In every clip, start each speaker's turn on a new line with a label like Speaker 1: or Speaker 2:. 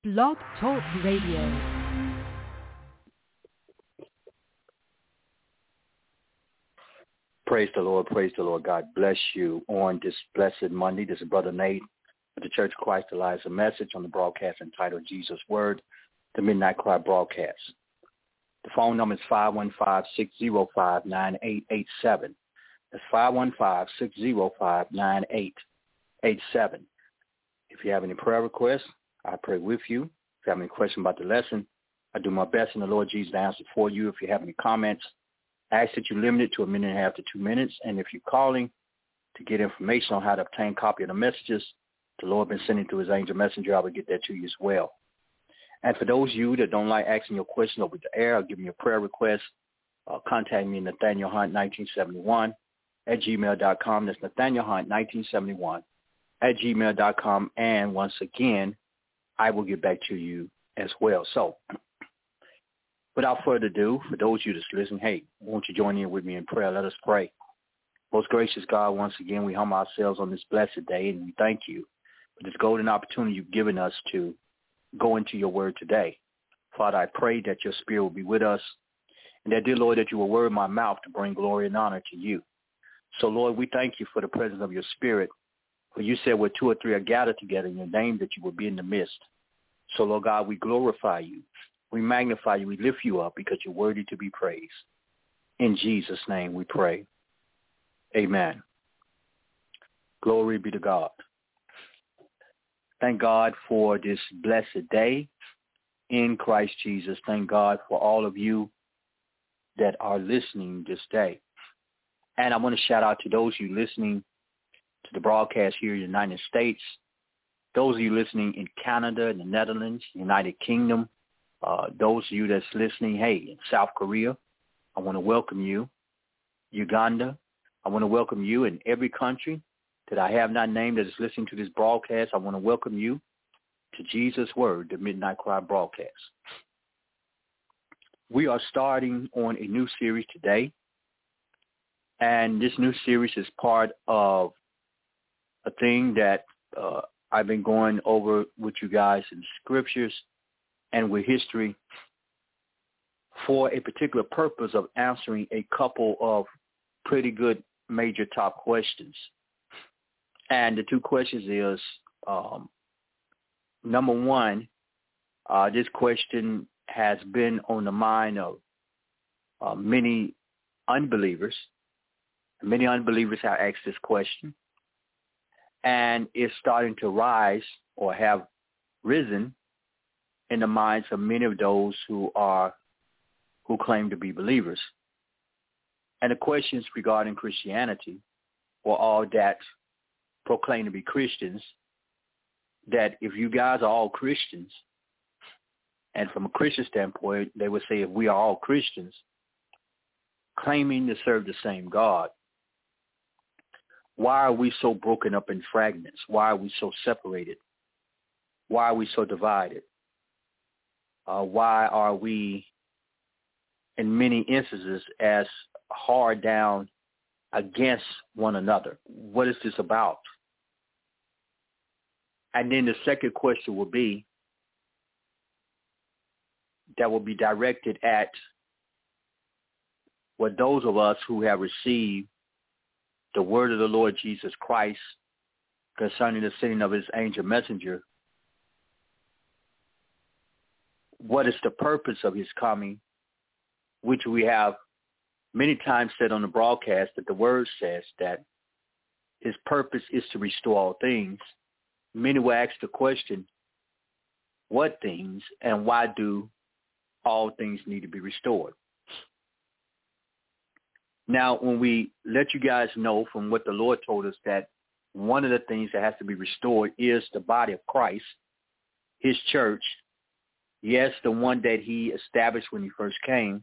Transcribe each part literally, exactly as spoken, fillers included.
Speaker 1: Blog Talk Radio.
Speaker 2: Praise the Lord, praise the Lord. God bless you on this blessed Monday. This is Brother Nate of the Church of Christ Elias, a message on the broadcast entitled Jesus Word, the Midnight Cry broadcast. The phone number is five one five, six zero five, nine eight eight seven. That's five one five, six zero five, nine eight eight seven. If you have any prayer requests, I pray with you. If you have any questions about the lesson, I do my best in the Lord Jesus to answer for you. If you have any comments, I ask that you limit it to a minute and a half to two minutes. And if you're calling to get information on how to obtain a copy of the messages the Lord has been sending through his angel messenger, I will get that to you as well. And for those of you that don't like asking your question over the air or giving me a prayer request, uh, contact me, Nathaniel Hunt nineteen seventy-one at gmail dot com. That's Nathaniel Hunt nineteen seventy-one at gmail dot com. And once again, I will get back to you as well. So without further ado, for those of you that's listening, hey, won't you join in with me in prayer? Let us pray. Most gracious God, once again, we humble ourselves on this blessed day, and we thank you for this golden opportunity you've given us to go into your word today. Father, I pray that your spirit will be with us, and that, dear Lord, that you will word my mouth to bring glory and honor to you. So, Lord, we thank you for the presence of your spirit, for you said where two or three are gathered together in your name, that you will be in the midst. So, Lord God, we glorify you. We magnify you. We lift you up because you're worthy to be praised. In Jesus' name we pray. Amen. Glory be to God. Thank God for this blessed day in Christ Jesus. Thank God for all of you that are listening this day. And I want to shout out to those of you listening to the broadcast here in the United States, those of you listening in Canada, in the Netherlands, United Kingdom, uh, those of you that's listening, hey, in South Korea, I want to welcome you. Uganda, I want to welcome you. In every country that I have not named that is listening to this broadcast, I want to welcome you to Jesus Word, the Midnight Cry broadcast. We are starting on a new series today, and this new series is part of a thing that uh, I've been going over with you guys in scriptures and with history for a particular purpose of answering a couple of pretty good major top questions. And the two questions is, um, number one, uh, this question has been on the mind of uh, many unbelievers. Many unbelievers have asked this question, and it's starting to rise or have risen in the minds of many of those who are who claim to be believers. And the questions regarding Christianity, or all that proclaim to be Christians, that if you guys are all Christians, and from a Christian standpoint, they would say if we are all Christians, claiming to serve the same God, why are we so broken up in fragments? Why are we so separated? Why are we so divided? Uh, why are we, in many instances, as hard down against one another? What is this about? And then the second question will be, that will be directed at what those of us who have received the word of the Lord Jesus Christ concerning the sending of his angel messenger. What is the purpose of his coming, which we have many times said on the broadcast that the word says that his purpose is to restore all things. Many will ask the question, what things and why do all things need to be restored? Now, when we let you guys know from what the Lord told us that one of the things that has to be restored is the body of Christ, his church, yes, the one that he established when he first came,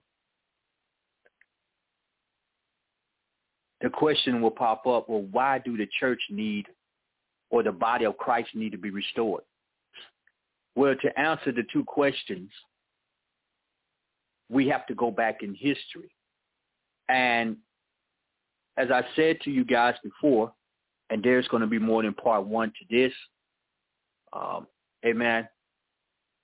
Speaker 2: the question will pop up, well, why do the church need, or the body of Christ need to be restored? Well, to answer the two questions, we have to go back in history. And as I said to you guys before, and there's going to be more than part one to this, um, amen,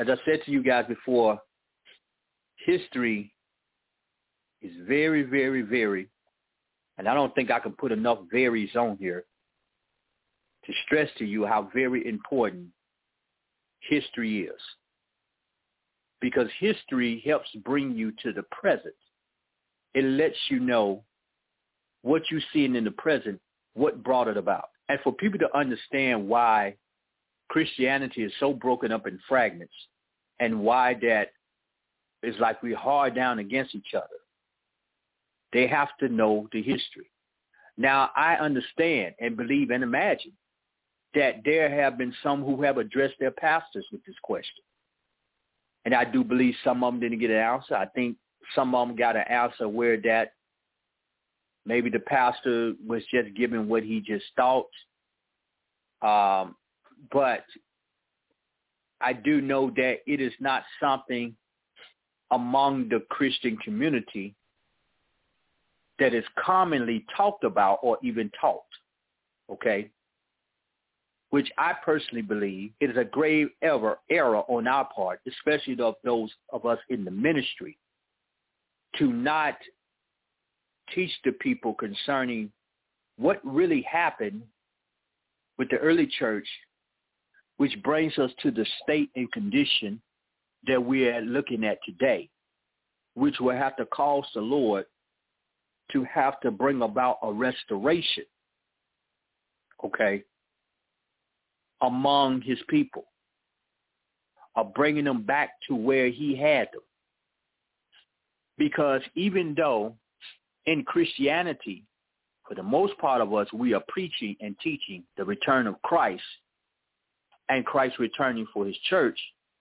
Speaker 2: as I said to you guys before, history is very, very, very, and I don't think I can put enough varies on here to stress to you how very important history is. Because history helps bring you to the present. It lets you know what you're seeing in the present, what brought it about. And for people to understand why Christianity is so broken up in fragments and why that is like we're hard down against each other, they have to know the history. Now, I understand and believe and imagine that there have been some who have addressed their pastors with this question. And I do believe some of them didn't get an answer. I think some of them got an answer where that maybe the pastor was just giving what he just thought. Um, but I do know that it is not something among the Christian community that is commonly talked about or even taught, okay? Which I personally believe it is a grave error, error on our part, especially of those of us in the ministry, to not teach the people concerning what really happened with the early church, which brings us to the state and condition that we are looking at today, which will have to cause the Lord to have to bring about a restoration, okay, among his people, of bringing them back to where he had them. Because even though in Christianity, for the most part of us, we are preaching and teaching the return of Christ and Christ returning for his church,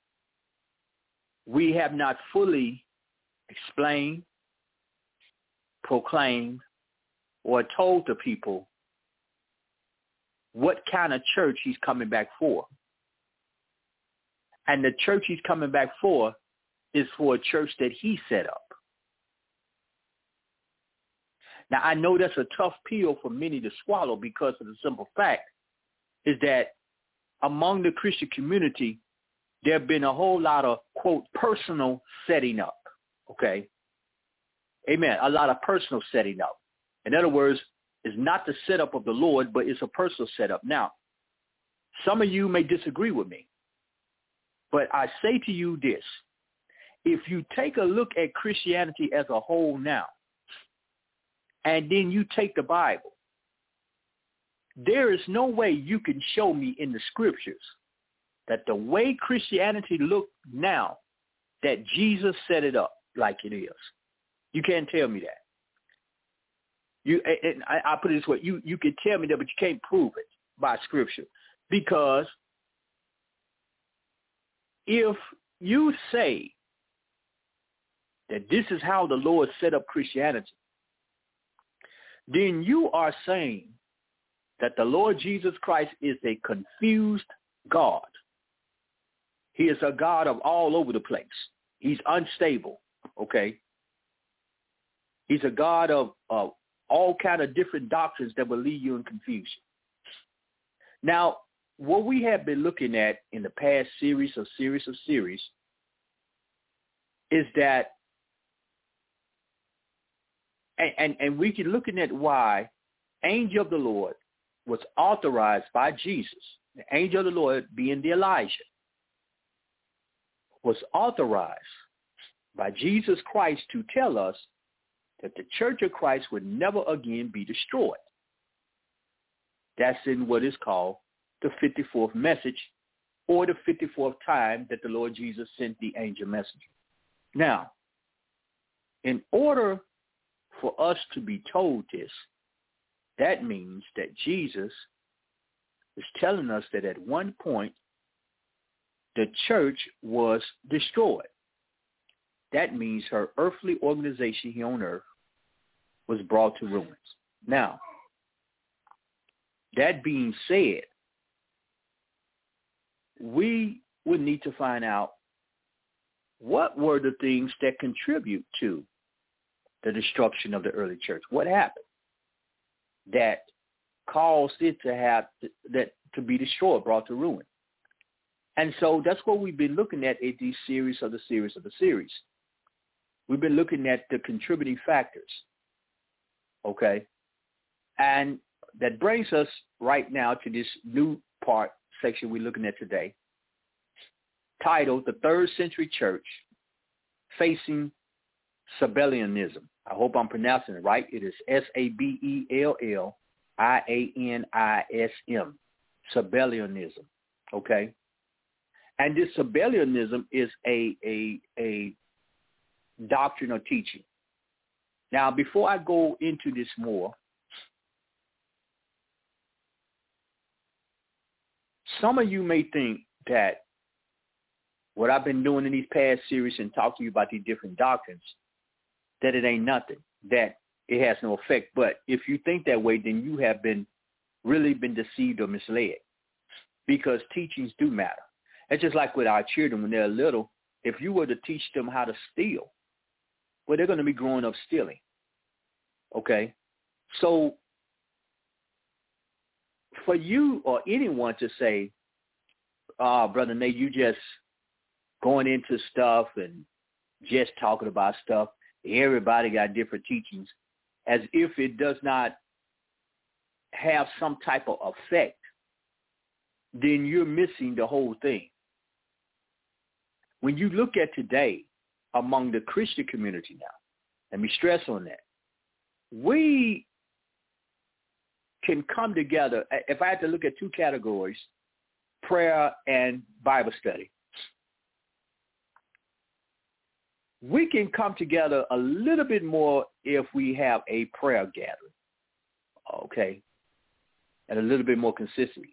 Speaker 2: we have not fully explained, proclaimed, or told the people what kind of church he's coming back for. And the church he's coming back for is for a church that he set up. Now, I know that's a tough pill for many to swallow because of the simple fact is that among the Christian community, there have been a whole lot of, quote, personal setting up, okay? Amen. A lot of personal setting up. In other words, it's not the setup of the Lord, but it's a personal setup. Now, some of you may disagree with me, but I say to you this. If you take a look at Christianity as a whole now, and then you take the Bible, there is no way you can show me in the scriptures that the way Christianity looks now, that Jesus set it up like it is. You can't tell me that. You, and I, I put it this way, you, you can tell me that, but you can't prove it by scripture. Because if you say that this is how the Lord set up Christianity, then you are saying that the Lord Jesus Christ is a confused God. He is a God of all over the place. He's unstable, okay? He's a God of, of all kind of different doctrines that will lead you in confusion. Now, what we have been looking at in the past series of series of series is that, and, and, and we can looking at why angel of the Lord was authorized by Jesus, the angel of the Lord being the Elijah, was authorized by Jesus Christ to tell us that the church of Christ would never again be destroyed. That's in what is called the fifty-fourth message, or the fifty-fourth time that the Lord Jesus sent the angel messenger. Now, in order for us to be told this, that means that Jesus is telling us that at one point the church was destroyed. That means her earthly organization here on earth was brought to ruins. Now, that being said, we would need to find out what were the things that contribute to the destruction of the early church. What happened that caused it to have that to be destroyed, brought to ruin? And so that's what we've been looking at in these series of the series of the series. We've been looking at the contributing factors, okay? And that brings us right now to this new part section we're looking at today, titled The Third Century Church Facing Sabellianism. I hope I'm pronouncing it right. It is S A B E L L I A N I S M, Sabellianism, okay? And this Sabellianism is a, a, a doctrine or teaching. Now, before I go into this more, some of you may think that what I've been doing in these past series and talking to you about these different doctrines, that it ain't nothing, that it has no effect. But if you think that way, then you have been really been deceived or misled, because teachings do matter. It's just like with our children when they're little. If you were to teach them how to steal, well, they're going to be growing up stealing. Okay? So for you or anyone to say, oh, Brother Nate, you just going into stuff and just talking about stuff, everybody got different teachings, as if it does not have some type of effect, then you're missing the whole thing. When you look at today among the Christian community now, let me stress on that, we can come together. If I had to look at two categories, prayer and Bible study, we can come together a little bit more if we have a prayer gathering, okay, and a little bit more consistently.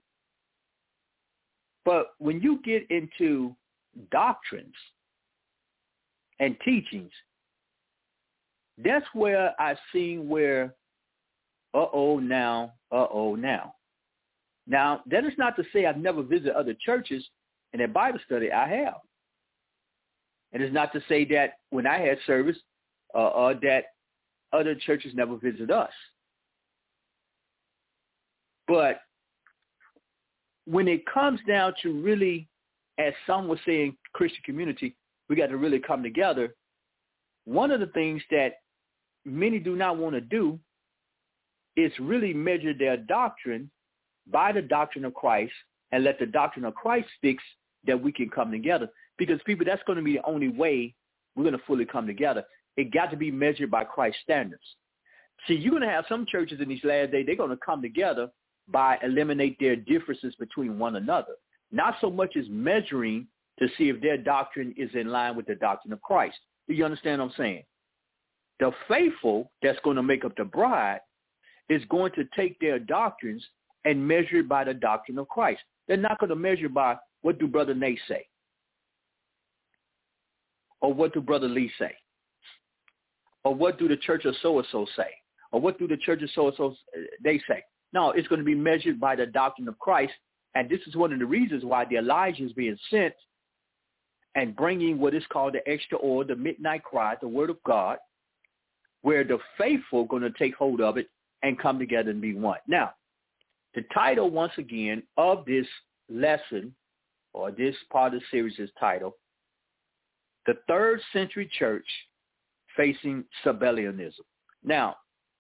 Speaker 2: But when you get into doctrines and teachings, that's where I've seen where, uh-oh, now, uh-oh, now. Now, that is not to say I've never visited other churches, and at Bible study I have. And it's not to say that when I had service, uh, uh, that other churches never visit us. But when it comes down to really, as some were saying, Christian community, we got to really come together. One of the things that many do not want to do is really measure their doctrine by the doctrine of Christ and let the doctrine of Christ fix that we can come together. Because, people, that's going to be the only way we're going to fully come together. It got to be measured by Christ's standards. See, you're going to have some churches in these last days, they're going to come together by eliminate their differences between one another. Not so much as measuring to see if their doctrine is in line with the doctrine of Christ. Do you understand what I'm saying? The faithful that's going to make up the bride is going to take their doctrines and measure it by the doctrine of Christ. They're not going to measure by what do Brother Nate say, or what do Brother Lee say, or what do the church of so-and-so say, or what do the church of so-and-so they say. No, it's going to be measured by the doctrine of Christ, and this is one of the reasons why the Elijah is being sent and bringing what is called the extra oil, the midnight cry, the word of God, where the faithful are going to take hold of it and come together and be one. Now, the title, once again, of this lesson, or this part of the series is titled, The Third Century Church Facing Sabellianism. Now,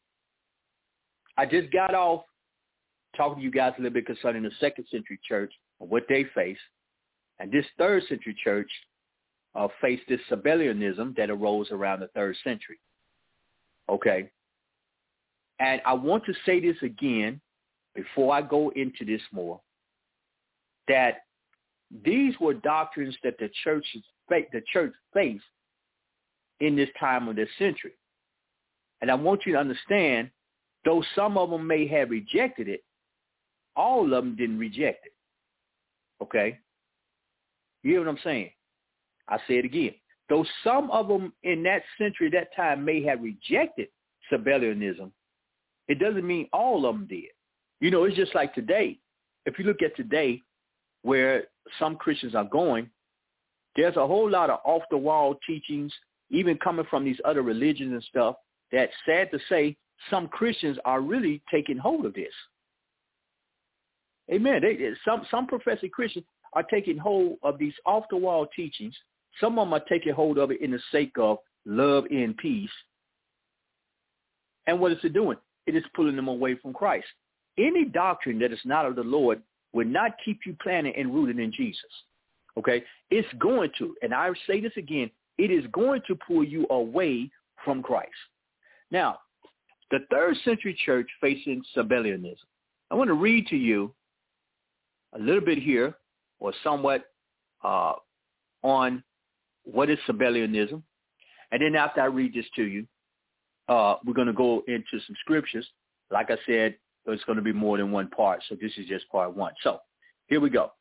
Speaker 2: I just got off talking to you guys a little bit concerning the second century church and what they face. And this third century church uh, faced this Sabellianism that arose around the third century. Okay. And I want to say this again before I go into this more, that these were doctrines that the church, the church faced in this time of this century. And I want you to understand, though some of them may have rejected it, all of them didn't reject it. Okay? You hear what I'm saying? I say it again. Though some of them in that century, that time, may have rejected Sabellianism, it doesn't mean all of them did. You know, it's just like today. If you look at today, where some Christians are going, there's a whole lot of off-the-wall teachings, even coming from these other religions and stuff, that, sad to say, some Christians are really taking hold of this. Amen. They, some some professing Christians are taking hold of these off-the-wall teachings. Some of them are taking hold of it in the sake of love and peace. And what is it doing? It is pulling them away from Christ. Any doctrine that is not of the Lord will not keep you planted and rooted in Jesus. Okay? It's going to, and I say this again, it is going to pull you away from Christ. Now, the third century church facing Sabellianism. I want to read to you a little bit here, or somewhat uh, on what is Sabellianism. And then after I read this to you, uh, we're going to go into some scriptures. Like I said, it's going to be more than one part, so this is just part one. So here we go.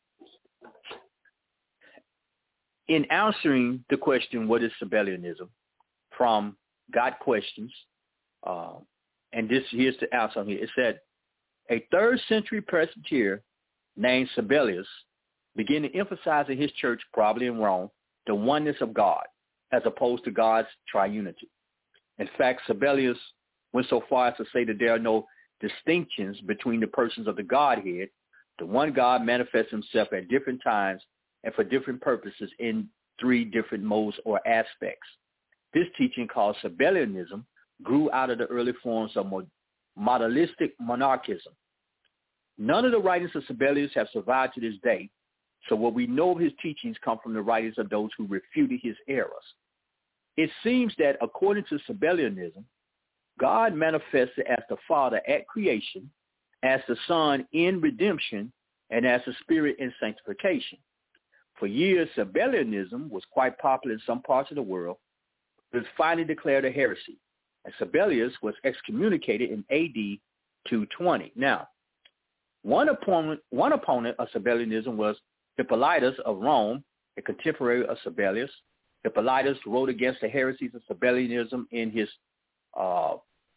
Speaker 2: In answering the question, what is Sabellianism, from God Questions, uh, and this here's the answer here. It said, a third century Presbyterian named Sabellius began to emphasize in his church, probably in Rome, the oneness of God as opposed to God's triunity. In fact, Sabellius went so far as to say that there are no distinctions between the persons of the Godhead. The one God manifests himself at different times and for different purposes in three different modes or aspects. This teaching, called Sabellianism, grew out of the early forms of modalistic monarchism. None of the writings of Sabellius have survived to this day, so what we know of his teachings come from the writings of those who refuted his errors. It seems that, according to Sabellianism, God manifested as the Father at creation, as the Son in redemption, and as the Spirit in sanctification. For years, Sabellianism was quite popular in some parts of the world, but was finally declared a heresy, and Sabellius was excommunicated in A D two twenty. Now, one opponent, one opponent of Sabellianism was Hippolytus of Rome, a contemporary of Sabellius. Hippolytus wrote against the heresies of Sabellianism in his uh,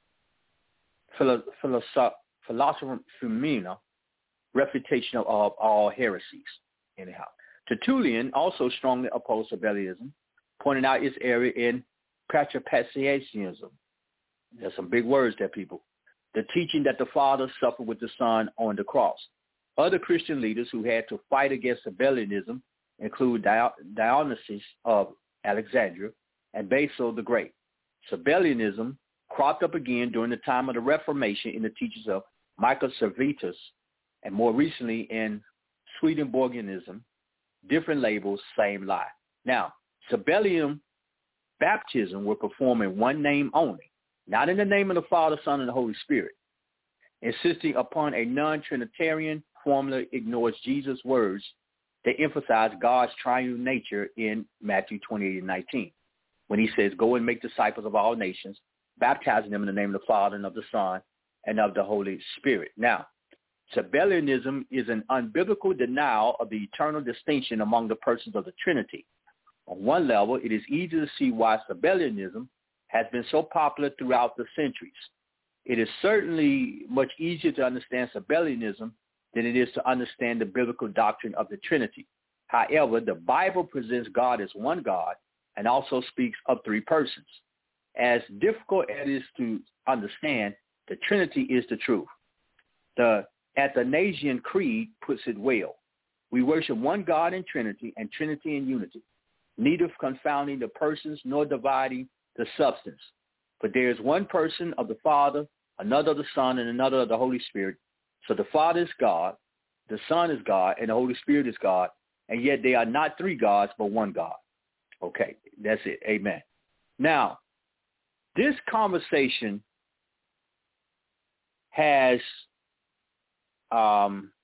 Speaker 2: Philosopher Femina, refutation of all heresies. Anyhow, Tertullian also strongly opposed Sabellianism, pointing out its area in Patripassianism. There's some big words there, people. The teaching that the Father suffered with the Son on the cross. Other Christian leaders who had to fight against Sabellianism include Dionysius of Alexandria and Basil the Great. Sabellianism cropped up again during the time of the Reformation in the teachings of Michael Servetus, and more recently in Swedenborgianism. Different labels, same lie. Now, Sabellian baptism will perform in one name only, not in the name of the Father, Son, and the Holy Spirit. Insisting upon a non-Trinitarian formula ignores Jesus' words that emphasize God's triune nature in Matthew twenty-eight and nineteen, when he says, go and make disciples of all nations, baptizing them in the name of the Father and of the Son and of the Holy Spirit. Now, Sabellianism is an unbiblical denial of the eternal distinction among the persons of the Trinity. On one level, it is easy to see why Sabellianism has been so popular throughout the centuries. It is certainly much easier to understand Sabellianism than it is to understand the biblical doctrine of the Trinity. However, the Bible presents God as one God and also speaks of three persons. As difficult as it is to understand, the Trinity is the truth. The Athanasian Creed puts it well. We worship one God in Trinity and Trinity in unity, neither confounding the persons nor dividing the substance. But there is one person of the Father, another of the Son, and another of the Holy Spirit. So the Father is God, the Son is God, and the Holy Spirit is God, and yet they are not three gods, but one God. Okay, that's it. Amen. Now, this conversation has um,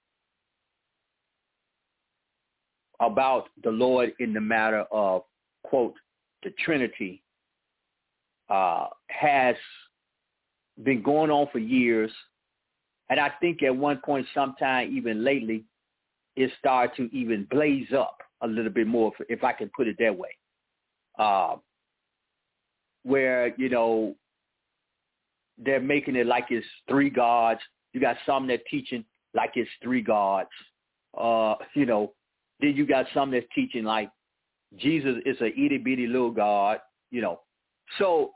Speaker 2: about the Lord in the matter of, quote, the Trinity, uh, has been going on for years. And I think at one point, sometime even lately, it started to even blaze up a little bit more, if I can put it that way. Uh, where, you know, they're making it like it's three gods. You got some that teaching like it's three gods. Uh, you know, then you got some that's teaching like Jesus is a itty bitty little God, you know. So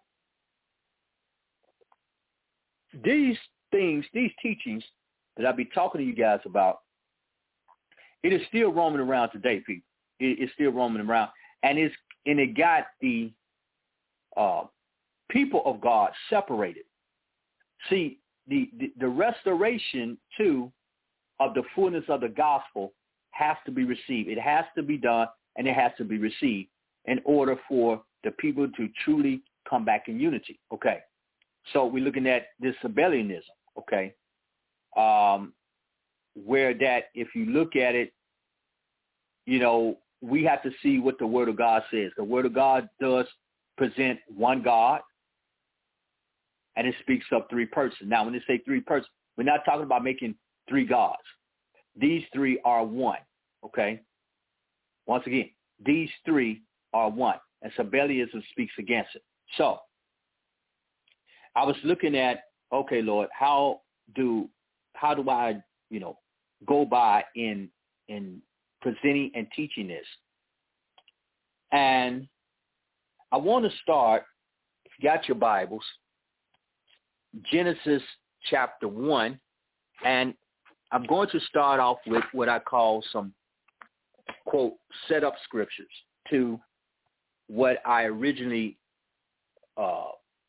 Speaker 2: these things, these teachings that I'll be talking to you guys about, It is still roaming around today, people. It, it's still roaming around. And it's and it got the uh, people of God separated. See, the, the, the restoration, too, of the fullness of the gospel has to be received. It has to be done, and it has to be received in order for the people to truly come back in unity. Okay. So we're looking at this Sabellianism, okay, um, where that if you look at it, you know, we have to see what the Word of God says. The Word of God does present one God, and it speaks of three persons. Now, when they say three persons, we're not talking about making three gods. These three are one, okay? Once again, these three are one, and Sabellianism speaks against it. So I was looking at, okay, Lord, how do how do I, you know, go by in in presenting and teaching this? And I want to start, if you got your Bibles, Genesis chapter one, and I'm going to start off with what I call some, quote, set up scriptures to what I originally uh,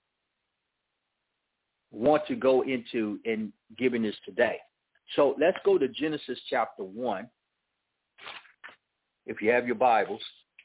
Speaker 2: want to go into in giving this today. So let's go to Genesis chapter one. If you have your Bibles,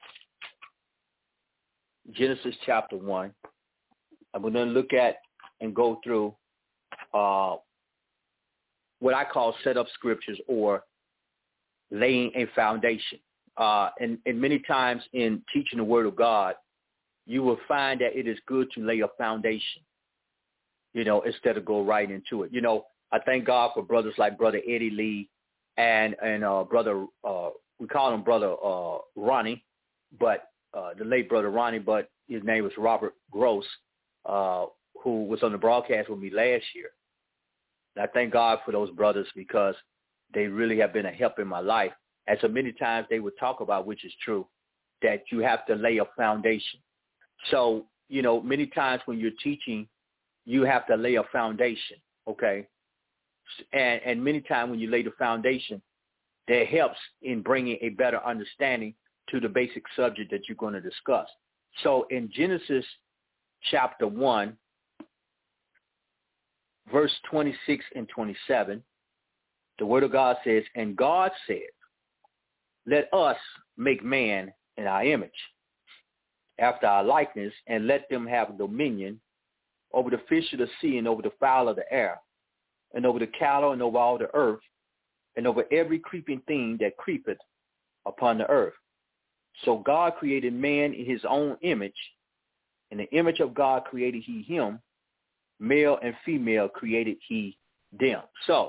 Speaker 2: Genesis chapter one. I'm going to look at and go through uh, what I call set up scriptures or laying a foundation. Uh, and, and many times in teaching the Word of God, you will find that it is good to lay a foundation, you know, instead of go right into it. You know, I thank God for brothers like Brother Eddie Lee and and uh, Brother, uh, we call him Brother uh, Ronnie, but uh, the late Brother Ronnie, but his name was Robert Gross, uh, who was on the broadcast with me last year. And I thank God for those brothers because they really have been a help in my life. And so many times they would talk about, which is true, that you have to lay a foundation. So, you know, many times when you're teaching, you have to lay a foundation, okay? And, and many times when you lay the foundation, that helps in bringing a better understanding to the basic subject that you're going to discuss. So in Genesis chapter one, verse twenty-six and twenty-seven, the Word of God says, and God said, let us make man in our image, after our likeness, and let them have dominion over the fish of the sea and over the fowl of the air, and over the cattle and over all the earth, and over every creeping thing that creepeth upon the earth. So God created man in his own image. In the image of God created he him. Male and female created he them. So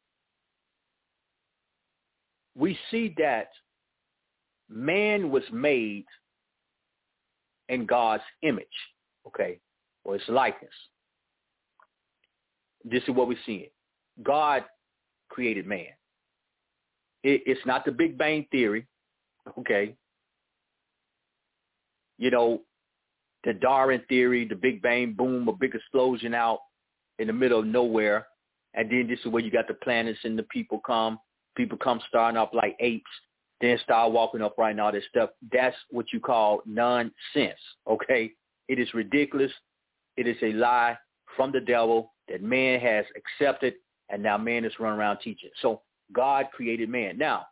Speaker 2: we see that man was made in God's image, okay, or his likeness. This is what we're seeing. God created man. It, it's not the Big Bang Theory, okay. You know, the Darwin theory, the Big Bang, boom, a big explosion out in the middle of nowhere. And then this is where you got the planets and the people come. People come starting up like apes, then start walking up right and all this stuff. That's what you call nonsense, okay? It is ridiculous. It is a lie from the devil that man has accepted, and now man is running around teaching. So God created man. Now,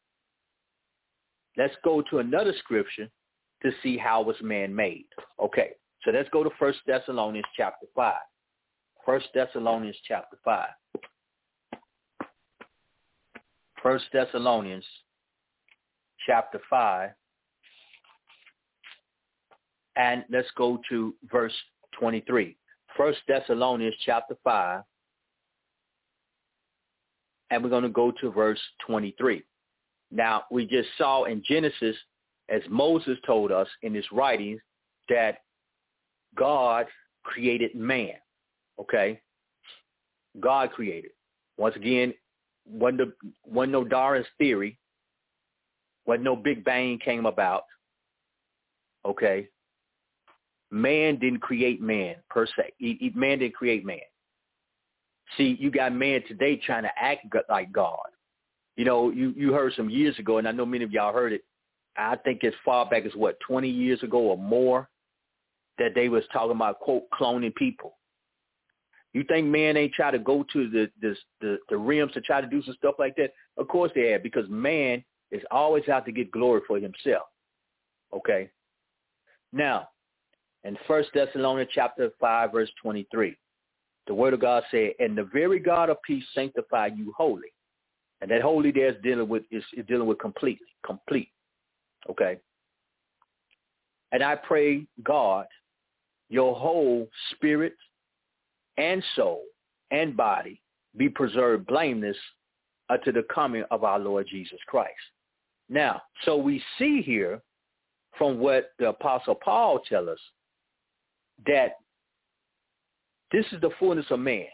Speaker 2: let's go to another scripture to see how was man made. Okay, so let's go to First Thessalonians chapter five. First Thessalonians chapter five. First Thessalonians chapter five. And let's go to verse twenty-three. First Thessalonians chapter five. And we're going to go to verse twenty-three. Now, we just saw in Genesis, as Moses told us in his writings, that God created man, okay? God created. Once again, wasn't, the, wasn't no Darwin's theory, wasn't no Big Bang came about, okay? Man didn't create man, per se. He, he, man didn't create man. See, you got man today trying to act like God. You know, you, you heard some years ago, and I know many of y'all heard it. I think as far back as, what, twenty years ago or more, that they was talking about, quote, cloning people. You think man ain't try to go to the, the the the realms to try to do some stuff like that? Of course they have, because man is always out to get glory for himself. Okay? Now, in First Thessalonians chapter five, verse twenty-three, the word of God said, and the very God of peace sanctify you wholly. And that holy there is dealing with is, is dealing with completely, complete. Okay? And I pray, God, your whole spirit and soul and body be preserved blameless unto the coming of our Lord Jesus Christ. Now, so we see here from what the Apostle Paul tells us that this is the fullness of man,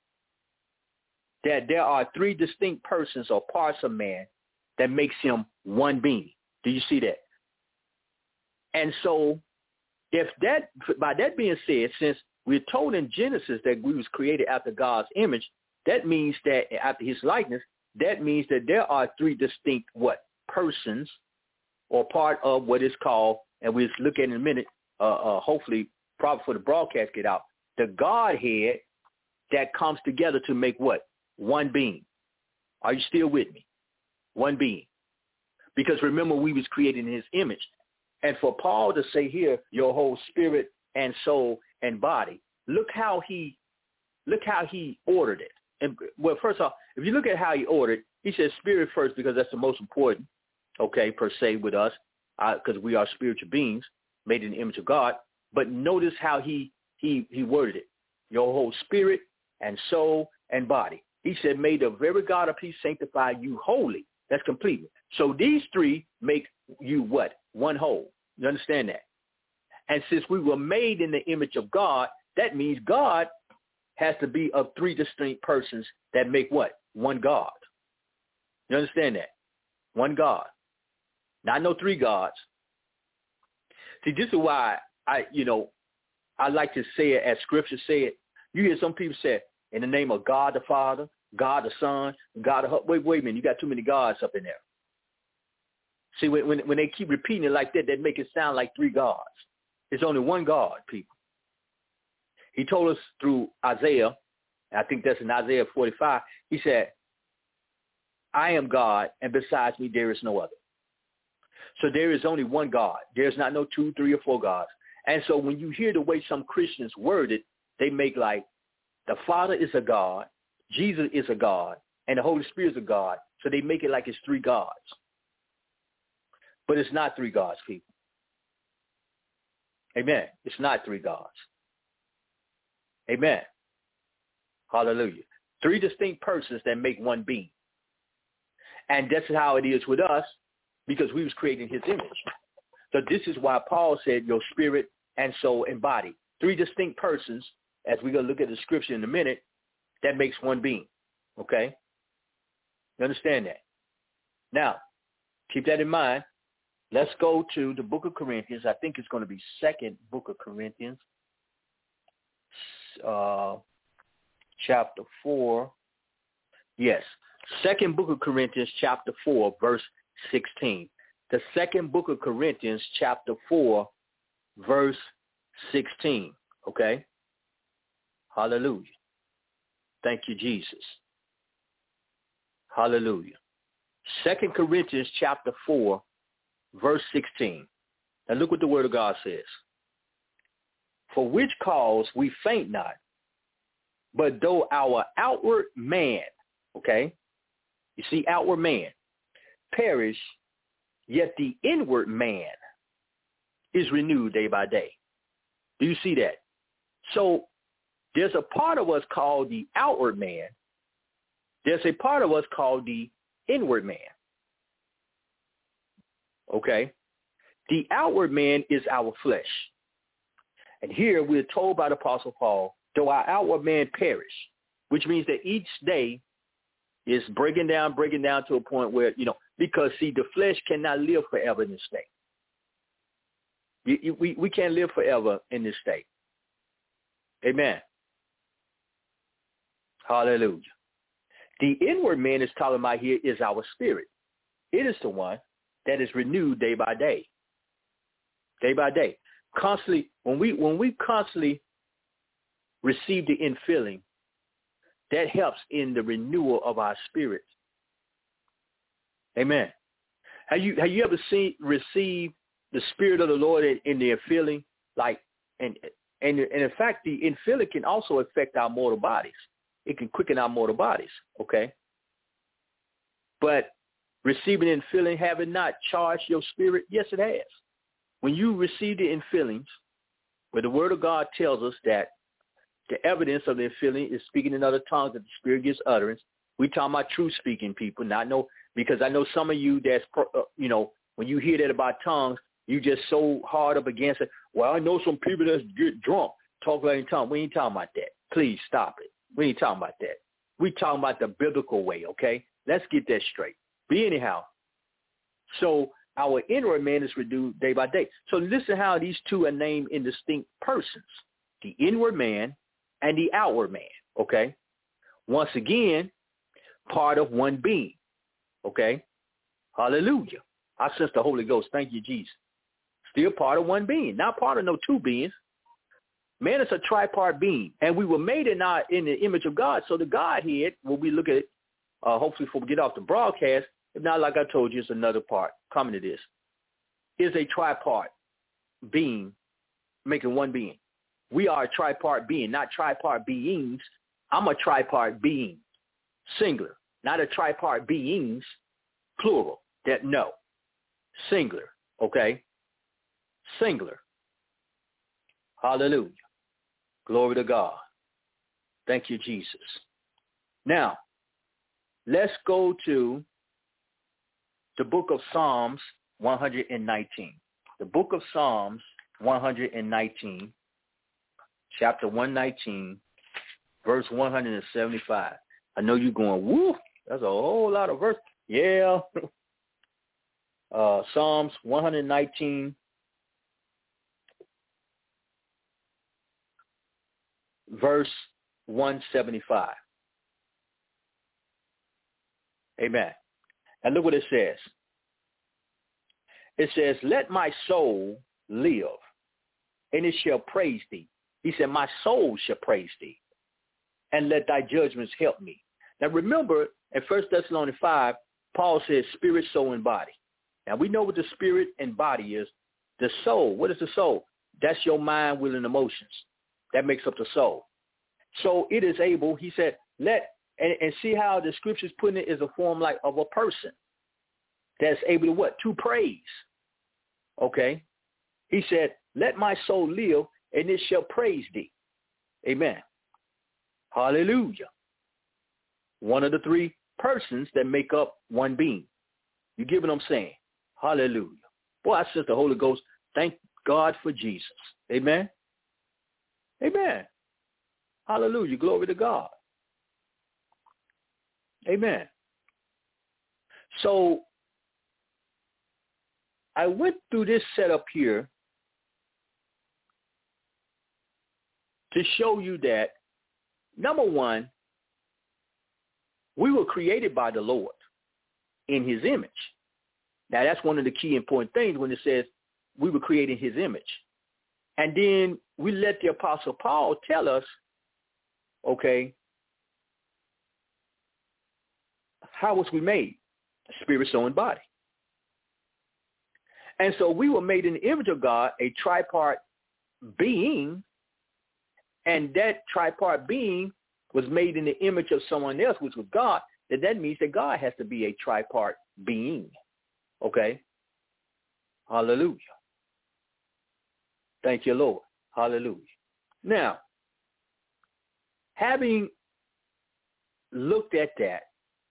Speaker 2: that there are three distinct persons or parts of man that makes him one being. Do you see that? And so if that, by that being said, since we're told in Genesis that we was created after God's image, that means that after his likeness, that means that there are three distinct what? Persons or part of what is called, and we'll look at in a minute, uh, uh, hopefully probably for the broadcast get out, the Godhead that comes together to make what? One being. Are you still with me? One being. Because remember, we was created in his image. And for Paul to say here, your whole spirit and soul and body, look how he, look how he ordered it. And well, first off, if you look at how he ordered, he says spirit first because that's the most important, okay, per se with us, because uh, we are spiritual beings made in the image of God. But notice how he he he worded it: your whole spirit and soul and body. He said, may the very God of peace sanctify you wholly. That's completely. So these three make you what? One whole. You understand that? And since we were made in the image of God, that means God has to be of three distinct persons that make what? One God. You understand that? One God. Not no three gods. See, this is why I, you know, I like to say it as Scripture said. You hear some people say, in the name of God the Father, God the Son, God the... Wait, wait a minute. You got too many gods up in there. See, when, when when they keep repeating it like that, they make it sound like three gods. It's only one God, people. He told us through Isaiah, and I think that's in Isaiah forty-five, he said, I am God, and besides me there is no other. So there is only one God. There's not no two, three, or four gods. And so when you hear the way some Christians word it, they make like the Father is a God, Jesus is a God, and the Holy Spirit is a God. So they make it like it's three gods. But it's not three gods, people. Amen. It's not three gods. Amen. Hallelujah. Three distinct persons that make one being. And that's how it is with us, because we was created in his image. So this is why Paul said your spirit and soul and body. Three distinct persons, as we're going to look at the scripture in a minute, that makes one being. Okay? You understand that? Now, keep that in mind. Let's go to the book of Corinthians. I think it's going to be second book of Corinthians, uh, chapter four. Yes, second book of Corinthians, chapter four, verse sixteen. The second book of Corinthians, chapter four, verse sixteen. Okay? Hallelujah. Thank you, Jesus. Hallelujah. Second Corinthians, chapter four, verse sixteen. Now look what the word of God says. For which cause we faint not, but though our outward man, okay, you see outward man, perish, yet the inward man is renewed day by day. Do you see that? So there's a part of us called the outward man. There's a part of us called the inward man. Okay? The outward man is our flesh. And here we're told by the Apostle Paul, though our outward man perish, which means that each day is breaking down, breaking down to a point where, you know, because, see, the flesh cannot live forever in this state. We, we, we can't live forever in this state. Amen. Hallelujah. The inward man is talking about here is our spirit. It is the one that is renewed day by day. Day by day. Constantly, when we when we constantly receive the infilling, that helps in the renewal of our spirit. Amen. Have you have you ever seen received the Spirit of the Lord in, in the infilling? Like and and and in fact, the infilling can also affect our mortal bodies. It can quicken our mortal bodies. Okay. But receiving infilling, having not charged your spirit, yes, it has. When you receive the infillings, where the Word of God tells us that the evidence of the infilling is speaking in other tongues that the Spirit gives utterance. We talking about true speaking people, not no, because I know some of you that's, uh, you know, when you hear that about tongues, you just so hard up against it. Well, I know some people that get drunk, talk like in tongues. We ain't talking about that. Please stop it. We ain't talking about that. We talking about the biblical way, okay? Let's get that straight. But anyhow, so our inward man is renewed day by day. So listen how these two are named in distinct persons, the inward man and the outward man, okay? Once again, part of one being, okay? Hallelujah. I sense the Holy Ghost. Thank you, Jesus. Still part of one being, not part of no two beings. Man is a tripart being, and we were made in our in the image of God. So the Godhead, when we look at it, uh, hopefully before we get off the broadcast, if not, like I told you, it's another part coming to this, is a tripart being making one being. We are a tripart being, not tripart beings. I'm a tripart being, singular, not a tripart beings, plural. That no, singular, okay? Singular. Hallelujah. Glory to God. Thank you, Jesus. Now, let's go to the book of Psalms one hundred nineteen. The book of Psalms one hundred nineteen, chapter one nineteen, verse one hundred seventy-five. I know you're going, woo, that's a whole lot of verse. Yeah. uh, Psalms one hundred nineteen, verse one seventy-five. Amen. And look what it says. It says, let my soul live, and it shall praise thee. He said, my soul shall praise thee, and let thy judgments help me. Now remember, in First Thessalonians five, Paul says spirit, soul, and body. Now we know what the spirit and body is. The soul, what is the soul? That's your mind, will, and emotions. That makes up the soul. So it is able, he said, let, and, and see how the scriptures putting it is a form like of a person that's able to what? To praise. Okay. He said, let my soul live, and it shall praise thee. Amen. Hallelujah. One of the three persons that make up one being. You get what I'm saying? Hallelujah. Boy, I sense the Holy Ghost. Thank God for Jesus. Amen. Amen. Hallelujah. Glory to God. Amen. So I went through this setup here to show you that, number one, we were created by the Lord in his image. Now, that's one of the key important things when it says we were created in his image. And then we let the Apostle Paul tell us, okay, how was we made? Spirit, soul, and body. And so we were made in the image of God, a tripart being, and that tripart being was made in the image of someone else, which was God. That that means that God has to be a tripart being. Okay? Hallelujah. Thank you, Lord. Hallelujah. Now, having looked at that,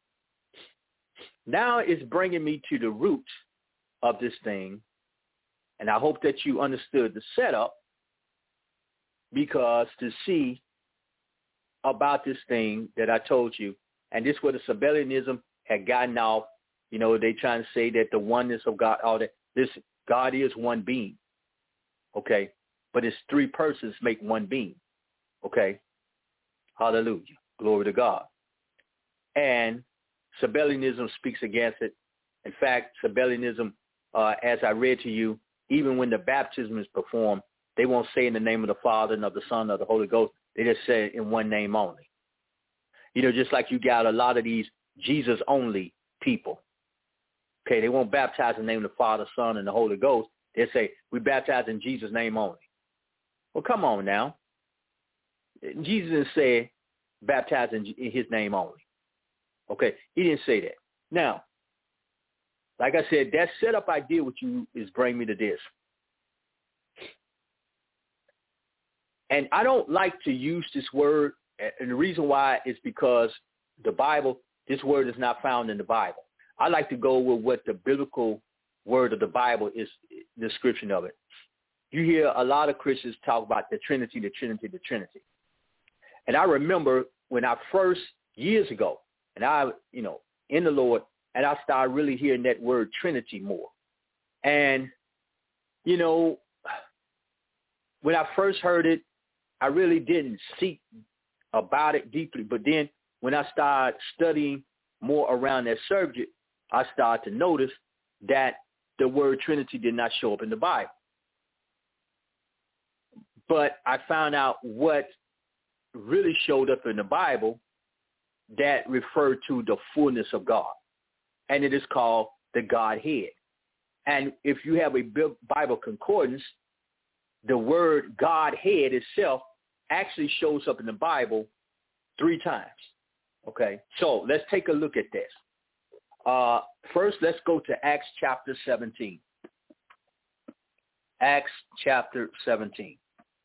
Speaker 2: now it's bringing me to the root of this thing, and I hope that you understood the setup, because to see about this thing that I told you, and this where the Sabellianism had gotten off, you know, they trying to say that the oneness of God, all that, this God is one being, okay, but it's three persons make one being, okay, hallelujah, glory to God. and Sabellianism speaks against it. In fact, Sabellianism, uh, as I read to you, even when the baptism is performed, they won't say in the name of the Father and of the Son and of the Holy Ghost. They just say in one name only. You know, just like you got a lot of these Jesus-only people. Okay, they won't baptize in the name of the Father, Son, and the Holy Ghost. They say, we baptize in Jesus' name only. Well, come on now. Jesus didn't say baptize in his name only. Okay, he didn't say that. Now, like I said, that setup I did with you is bring me to this. And I don't like to use this word, and the reason why is because the Bible, this word is not found in the Bible. I like to go with what the biblical word of the Bible is, the description of it. You hear a lot of Christians talk about the Trinity, the Trinity, the Trinity. And I remember when I first, years ago, and I, you know, in the Lord, and I started really hearing that word Trinity more. And, you know, when I first heard it, I really didn't seek about it deeply. But then when I started studying more around that subject, I started to notice that the word Trinity did not show up in the Bible. But I found out what really showed up in the Bible that referred to the fullness of God. And it is called the Godhead. And if you have a Bible concordance, the word Godhead itself actually shows up in the Bible three times. Okay, so let's take a look at this. Uh, first, let's go to Acts chapter seventeen. Acts chapter seventeen.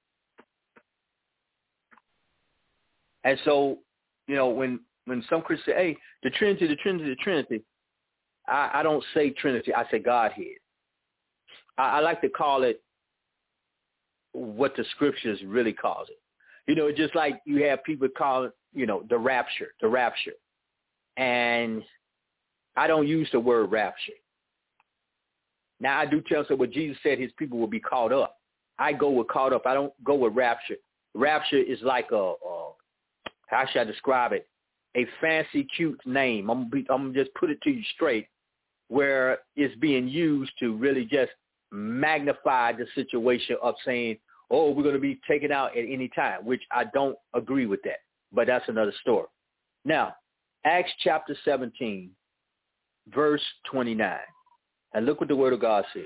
Speaker 2: And so, you know, when, when some Christians say, hey, the Trinity, the Trinity, the Trinity, I, I don't say Trinity, I say Godhead. I, I like to call it what the scriptures really calls it. You know, just like you have people call it, you know, the rapture, the rapture. And I don't use the word rapture. Now, I do tell them what Jesus said his people will be caught up. I go with caught up. I don't go with rapture. Rapture is like a, a how should I describe it? A fancy, cute name. I'm gonna, I'm gonna just put it to you straight, where it's being used to really just magnify the situation of saying, oh, we're going to be taken out at any time, which I don't agree with that. But that's another story. Now, Acts chapter seventeen, verse twenty-nine. And look what the word of God says.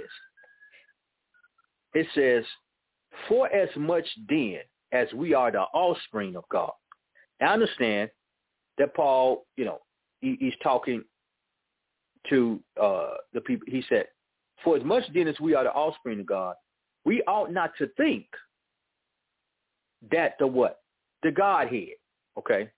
Speaker 2: It says, for as much then as we are the offspring of God. Now, I understand that Paul, you know, he, he's talking to uh, the people. He said, for as much then as we are the offspring of God, we ought not to think that the what? The Godhead, okay?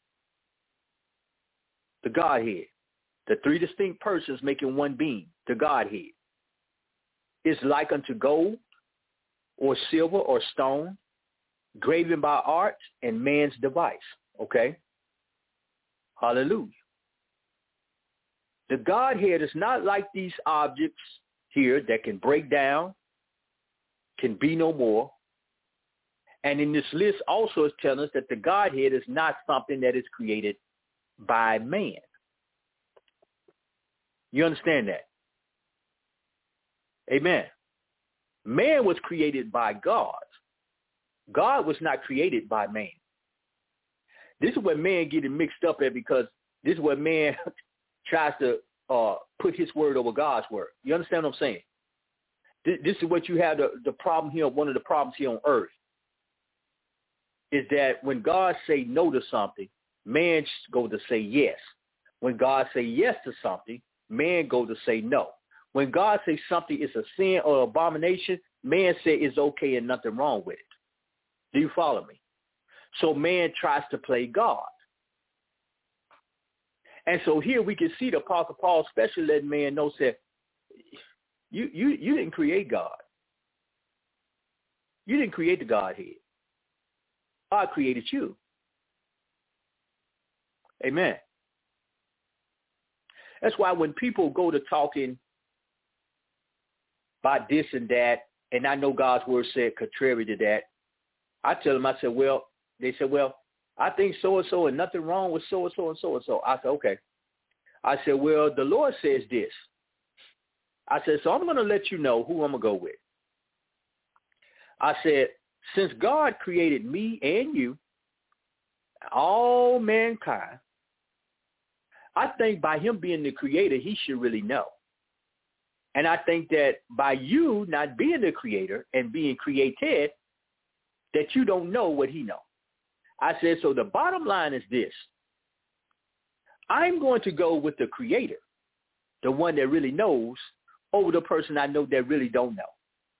Speaker 2: The Godhead. The three distinct persons making one being, the Godhead, is like unto gold or silver or stone, graven by art and man's device, okay? Hallelujah. The Godhead is not like these objects here that can break down, can be no more. And in this list also is telling us that the Godhead is not something that is created by man. You understand that? Amen. Man was created by God. God was not created by man. This is where man getting mixed up at, because this is where man tries to uh, put his word over God's word. You understand what I'm saying? This, this is what you have the, the problem here, one of the problems here on earth, is that when God say no to something, man go to say yes. When God say yes to something, man go to say no. When God say something is a sin or abomination, man say it's okay and nothing wrong with it. Do you follow me? So man tries to play God. And so here we can see the Apostle Paul especially letting man know, said, you, you, you didn't create God. You didn't create the Godhead. God created you. Amen. That's why when people go to talking about this and that, and I know God's word said contrary to that, I tell them, I said, well, they said, well, I think so-and-so and nothing wrong with so-and-so and so-and-so. I said, okay. I said, well, the Lord says this. I said, so I'm going to let you know who I'm going to go with. I said, since God created me and you, all mankind, I think by him being the creator, he should really know. And I think that by you not being the creator and being created, that you don't know what he knows. I said, so the bottom line is this. I'm going to go with the creator, the one that really knows, over the person I know that really don't know.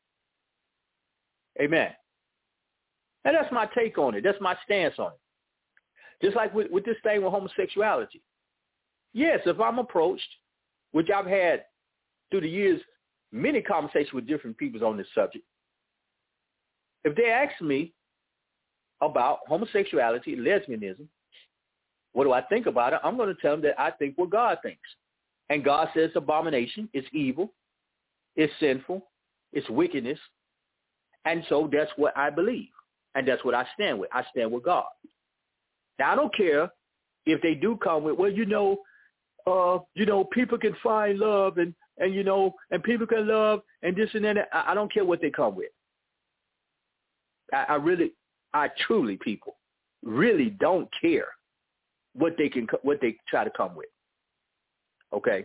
Speaker 2: Amen. And that's my take on it. That's my stance on it. Just like with, with this thing with homosexuality. Yes, if I'm approached, which I've had through the years, many conversations with different people on this subject. If they ask me about homosexuality, lesbianism, what do I think about it? I'm going to tell them that I think what God thinks. And God says abomination, it's evil, it's sinful, it's wickedness. And so that's what I believe. And that's what I stand with. I stand with God. Now, I don't care if they do come with, well, you know, uh, you know, people can find love and, and, you know, and people can love and this and that. I, I don't care what they come with. I, I really, I truly, people, really don't care what they can, what they try to come with. Okay?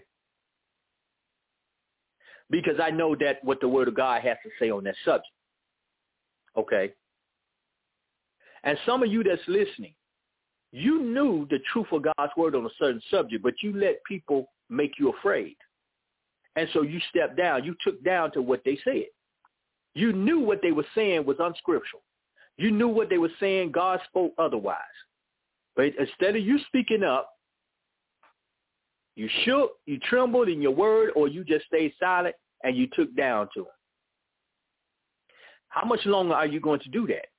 Speaker 2: Because I know that what the Word of God has to say on that subject. Okay? And some of you that's listening, you knew the truth of God's Word on a certain subject, but you let people make you afraid. And so you stepped down. You took down to what they said. You knew what they were saying was unscriptural. You knew what they were saying. God spoke otherwise. But instead of you speaking up, you shook, you trembled in your word, or you just stayed silent and you took down to them. How much longer are you going to do that?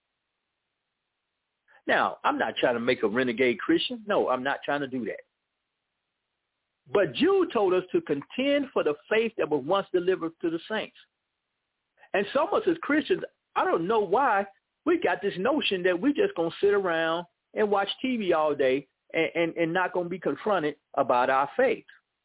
Speaker 2: Now, I'm not trying to make a renegade Christian. No, I'm not trying to do that. But Jude told us to contend for the faith that was once delivered to the saints. And some of us as Christians, I don't know why, we got this notion that we just going to sit around and watch T V all day and, and, and not going to be confronted about our faith.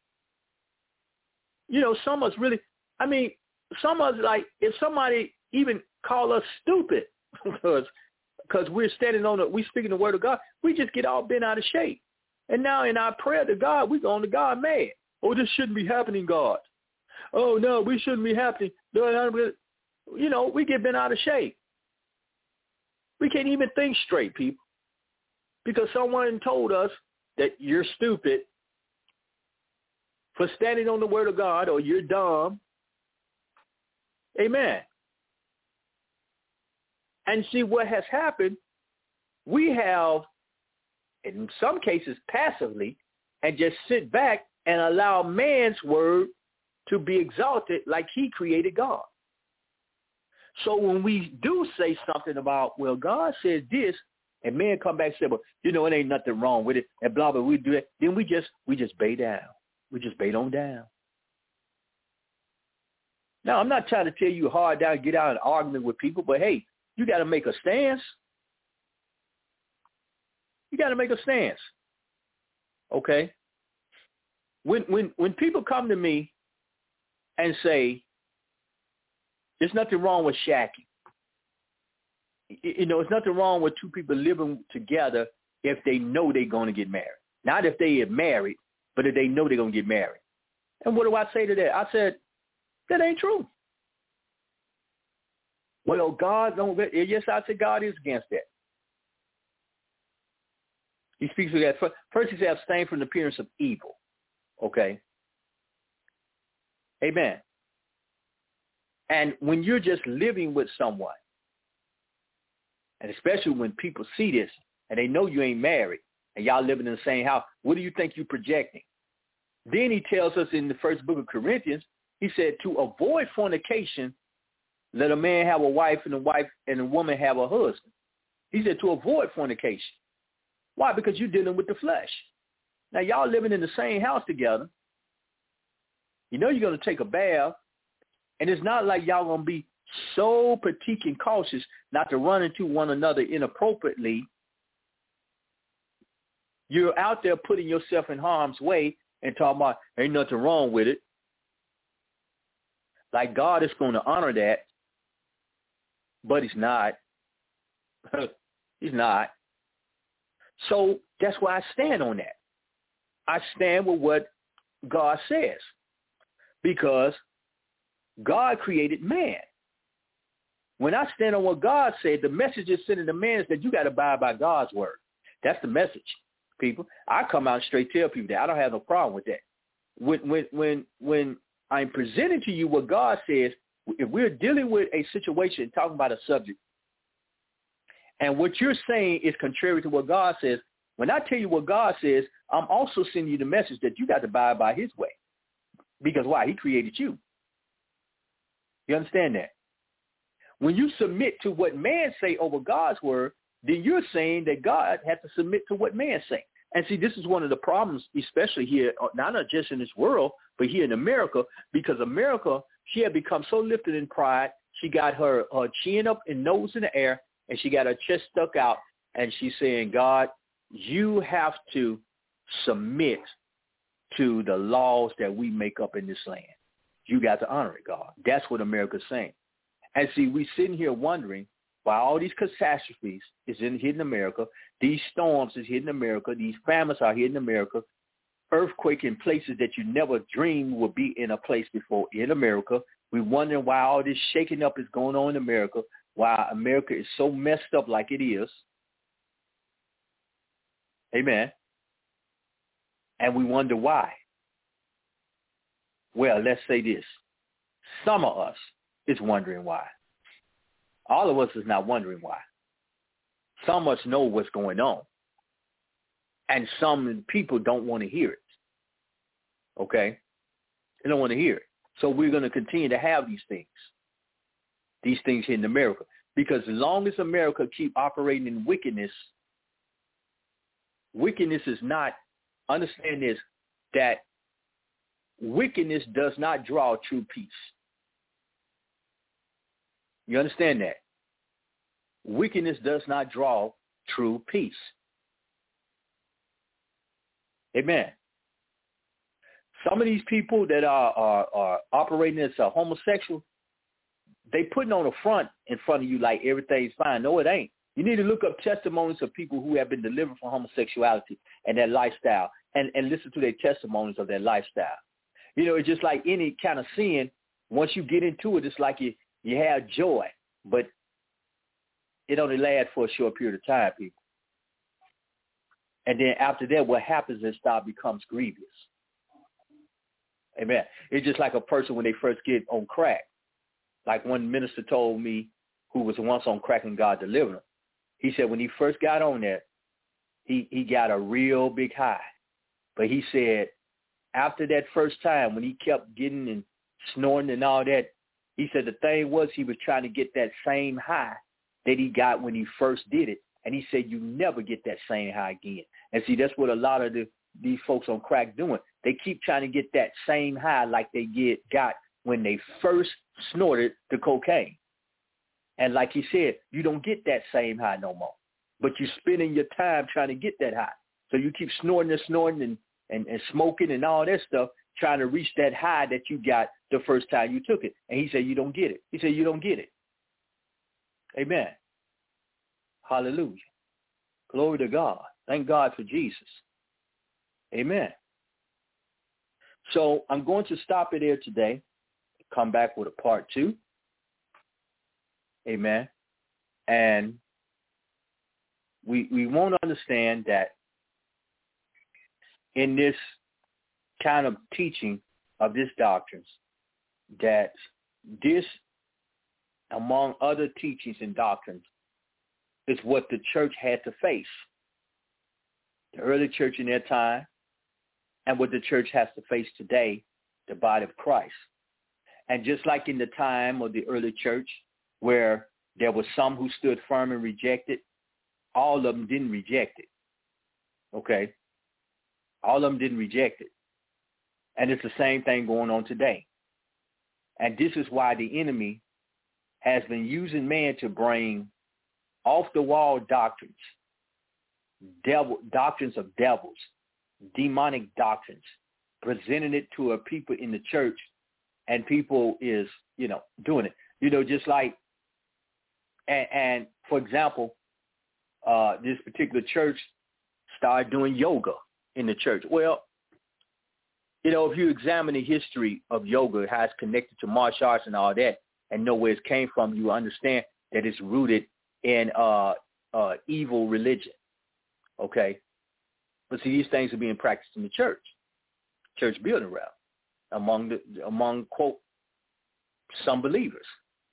Speaker 2: You know, some of us really, I mean, some of us, like, if somebody even call us stupid because because we're standing on the, we speaking the word of God, we just get all bent out of shape. And now in our prayer to God, we're going to God mad. Oh, this shouldn't be happening, God. Oh, no, we shouldn't be happening. You know, we get bent out of shape. We can't even think straight, people, because someone told us that you're stupid for standing on the word of God, or you're dumb. Amen. And see what has happened, we have, in some cases, passively, and just sit back and allow man's word to be exalted like he created God. So when we do say something about, well, God says this, and men come back and say, well, you know, it ain't nothing wrong with it, and blah, blah, we do it, then we just, we just bait down. We just bait on down. Now, I'm not trying to tell you hard down, get out of an argument with people, but hey, you got to make a stance. You got to make a stance. Okay? When when when people come to me and say, there's nothing wrong with shacking. You know, there's nothing wrong with two people living together if they know they're going to get married. Not if they are married, but if they know they're going to get married. And what do I say to that? I said, that ain't true. Well, God don't. Yes, I said God is against that. He speaks of that. First, he said, abstain from the appearance of evil. Okay. Amen. And when you're just living with someone, and especially when people see this and they know you ain't married and y'all living in the same house, what do you think you're projecting? Then he tells us in the first book of Corinthians, he said, to avoid fornication, let a man have a wife and a wife and a woman have a husband. He said to avoid fornication. Why? Because you're dealing with the flesh. Now, y'all living in the same house together. You know you're going to take a bath, and it's not like y'all going to be so petite and cautious not to run into one another inappropriately You're out there putting yourself in harm's way and talking about ain't nothing wrong with it. Like God is going to honor that, but he's not. He's not. So that's why I stand on that. I stand with what God says, because God created man. When I stand on what God said, the message is sending to man is that you got to abide by God's word. That's the message, people. I come out and straight tell people that. I don't have no problem with that. When when when when I'm presenting to you what God says, if we're dealing with a situation, talking about a subject, and what you're saying is contrary to what God says, when I tell you what God says, I'm also sending you the message that you got to abide by his way. Because why? He created you. You understand that? When you submit to what man say over God's word, then you're saying that God has to submit to what man say. And see, this is one of the problems, especially here, not just in this world, but here in America, because America, she had become so lifted in pride. She got her, her chin up and nose in the air, and she got her chest stuck out, and she's saying, God, you have to submit to the laws that we make up in this land. You got to honor it, God. That's what America's saying. And see, we sitting here wondering why all these catastrophes is in hitting America. These storms is hitting America. These famines are hitting America. Earthquake in places that you never dreamed would be in a place before in America. We're wondering why all this shaking up is going on in America, why America is so messed up like it is. Amen. And we wonder why. Well, let's say this. Some of us is wondering why. All of us is not wondering why. Some of us know what's going on. And some people don't want to hear it. Okay? They don't want to hear it. So we're going to continue to have these things. These things here in America. Because as long as America keep operating in wickedness, wickedness is not, understand this, that wickedness does not draw true peace. You understand that? Wickedness does not draw true peace. Amen. Some of these people that are, are, are operating as a homosexual, they putting on a front in front of you like everything's fine. No, it ain't. You need to look up testimonies of people who have been delivered from homosexuality and their lifestyle, and, and listen to their testimonies of their lifestyle. You know, it's just like any kind of sin. Once you get into it, it's like you, you have joy, but it only lasts for a short period of time, people. And then after that, what happens is stuff becomes grievous. Amen. It's just like a person when they first get on crack. Like one minister told me who was once on crack and God delivered him. He said when he first got on there, he, he got a real big high. But he said after that first time when he kept getting and snoring and all that, he said the thing was he was trying to get that same high that he got when he first did it. And he said you never get that same high again. And see, that's what a lot of the, these folks on crack doing. They keep trying to get that same high like they get got when they first snorted the cocaine. And like he said, you don't get that same high no more. But you're spending your time trying to get that high. So you keep snorting and snorting and, and, and smoking and all that stuff, trying to reach that high that you got the first time you took it. And he said, you don't get it. He said, you don't get it. Amen. Hallelujah. Glory to God. Thank God for Jesus. Amen. So I'm going to stop it here today. Come back with a part two. Amen. And we we won't understand that in this kind of teaching of this doctrines, that this, among other teachings and doctrines, is what the church had to face. The early church in their time, and what the church has to face today, the body of Christ. And just like in the time of the early church, where there were some who stood firm and rejected, all of them didn't reject it. Okay? All of them didn't reject it. And it's the same thing going on today. And this is why the enemy has been using man to bring off-the-wall doctrines devil doctrines of devils, demonic doctrines, presenting it to a people in the church, and people is, you know, doing it. You know, just like, and, and for example, uh, this particular church started doing yoga in the church. Well, you know, if you examine the history of yoga, how it's connected to martial arts and all that, and know where it came from, you understand that it's rooted in uh, uh, evil religion. Okay? But see, these things are being practiced in the church, church building around, among, the, among, quote, some believers.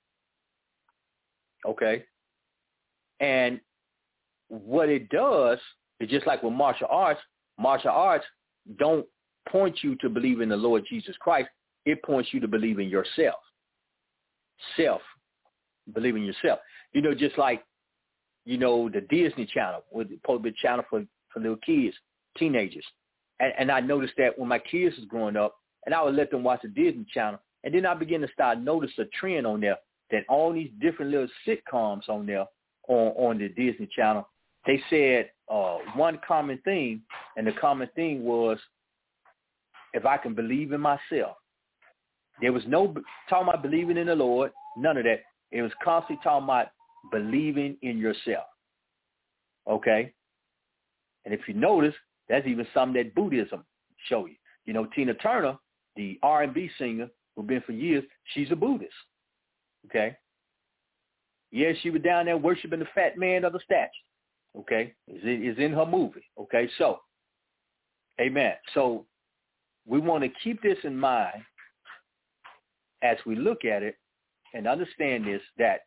Speaker 2: Okay? And what it does is just like with martial arts, martial arts don't point you to believe in the Lord Jesus Christ. It points you to believe in yourself. Self. Believe in yourself. You know, just like, you know, the Disney Channel, with the public channel for, for little kids, teenagers. And, and I noticed that when my kids was growing up, and I would let them watch the Disney Channel, and then I began to start notice a trend on there that all these different little sitcoms on there on, on the Disney Channel, they said uh, one common thing, and the common thing was, if I can believe in myself. There was no talking about believing in the Lord, none of that. It was constantly talking about believing in yourself. Okay? And if you notice, that's even something that Buddhism show you. You know, Tina Turner, the R and B singer who's been for years, she's a Buddhist. Okay? Yeah, she was down there worshiping the fat man of the statue. Okay? It's in her movie. Okay? So, amen. So, we want to keep this in mind as we look at it and understand this, that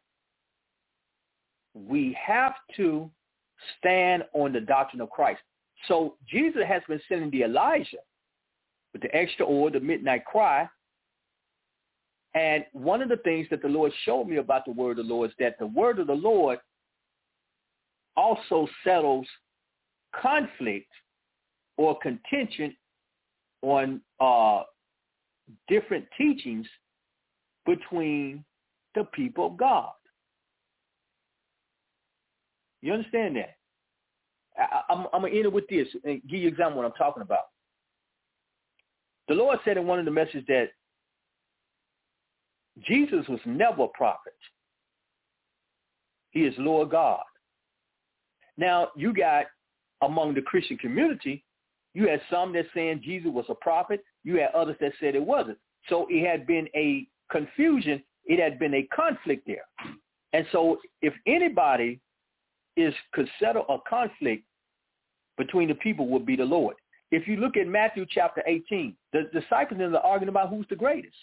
Speaker 2: we have to stand on the doctrine of Christ. So Jesus has been sending the Elijah with the extra oil, the midnight cry. And one of the things that the Lord showed me about the word of the Lord is that the word of the Lord also settles conflict or contention on uh, different teachings between the people of God. You understand that? I, I'm, I'm going to end it with this and give you an example of what I'm talking about. The Lord said in one of the messages that Jesus was never a prophet. He is Lord God. Now, you got among the Christian community, you had some that saying Jesus was a prophet. You had others that said it wasn't. So it had been a confusion. It had been a conflict there. And so if anybody is could settle a conflict between the people, would be the Lord. If you look at Matthew chapter eighteen, the disciples are arguing about who's the greatest.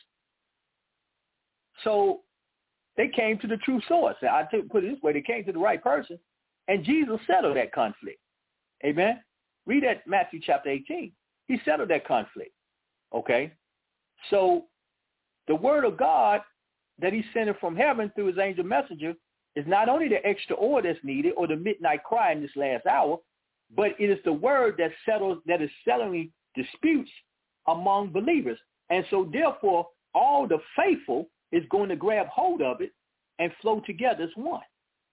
Speaker 2: So they came to the true source. I put it this way, they came to the right person, and Jesus settled that conflict. Amen? Read that Matthew chapter eighteen. He settled that conflict. Okay? So the word of God that he sent from heaven through his angel messenger is not only the extra oil that's needed or the midnight cry in this last hour, but it is the word that settles, that is settling disputes among believers. And so therefore, all the faithful is going to grab hold of it and flow together as one.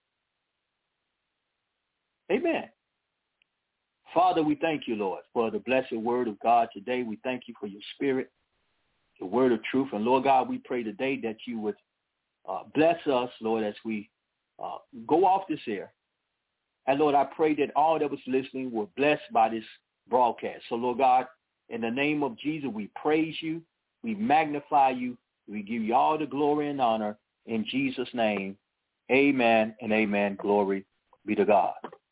Speaker 2: Amen. Father, we thank you, Lord, for the blessed word of God today. We thank you for your spirit, the word of truth. And Lord God, we pray today that you would uh, bless us, Lord, as we uh, go off this air. And Lord, I pray that all that was listening were blessed by this broadcast. So Lord God, in the name of Jesus, we praise you. We magnify you. We give you all the glory and honor in Jesus' name. Amen and amen. Glory be to God.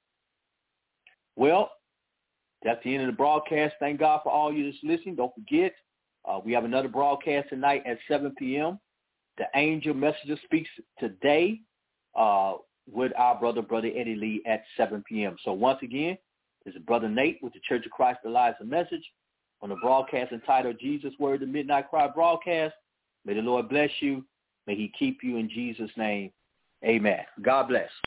Speaker 2: Well, that's the end of the broadcast. Thank God for all you that's listening. Don't forget, uh, we have another broadcast tonight at seven p.m. The Angel Messenger speaks today uh, with our brother, Brother Eddie Lee, at seven p.m. So once again, this is Brother Nate with the Church of Christ Eliza Message on the broadcast entitled Jesus Word, the Midnight Cry broadcast. May the Lord bless you. May he keep you in Jesus' name. Amen. God bless.